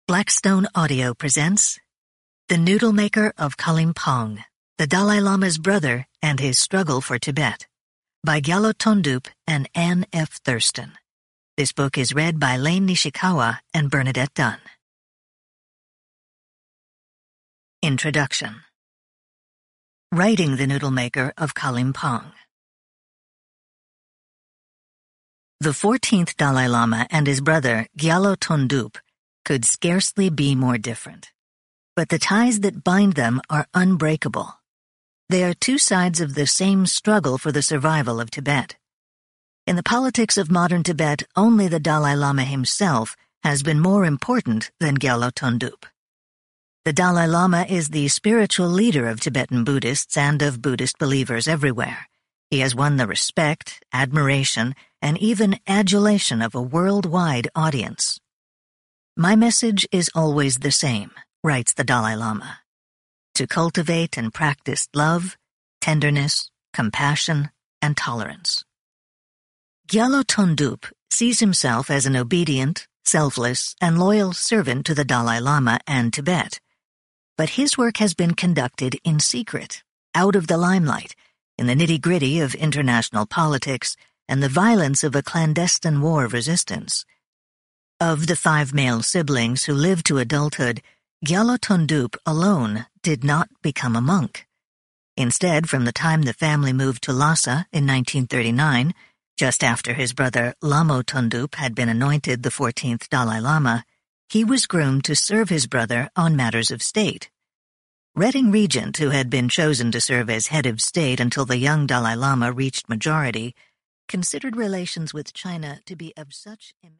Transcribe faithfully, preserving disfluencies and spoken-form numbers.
Blackstone Audio presents The Noodle Maker of Kalimpong, the Dalai Lama's Brother and His Struggle for Tibet, by Gyalo Tondup and Anne F. Thurston. This book is read by Lane Nishikawa and Bernadette Dunn. Introduction. Writing the Noodle Maker of Kalimpong. The fourteenth Dalai Lama and his brother Gyalo Tondup could scarcely be more different. But the ties that bind them are unbreakable. They are two sides of the same struggle for the survival of Tibet. In the politics of modern Tibet, only the Dalai Lama himself has been more important than Gyalo Tondup. The Dalai Lama is the spiritual leader of Tibetan Buddhists and of Buddhist believers everywhere. He has won the respect, admiration, and even adulation of a worldwide audience. My message is always the same, writes the Dalai Lama: to cultivate and practice love, tenderness, compassion, and tolerance. Gyalo Tondup sees himself as an obedient, selfless, and loyal servant to the Dalai Lama and Tibet. But his work has been conducted in secret, out of the limelight, in the nitty-gritty of international politics and the violence of a clandestine war of resistance. Of the five male siblings who lived to adulthood, Gyalo Tondup alone did not become a monk. Instead, from the time the family moved to Lhasa in nineteen thirty-nine, just after his brother Lamo Tondup had been anointed the fourteenth Dalai Lama, he was groomed to serve his brother on matters of state. Redding Regent, who had been chosen to serve as head of state until the young Dalai Lama reached majority, considered relations with China to be of such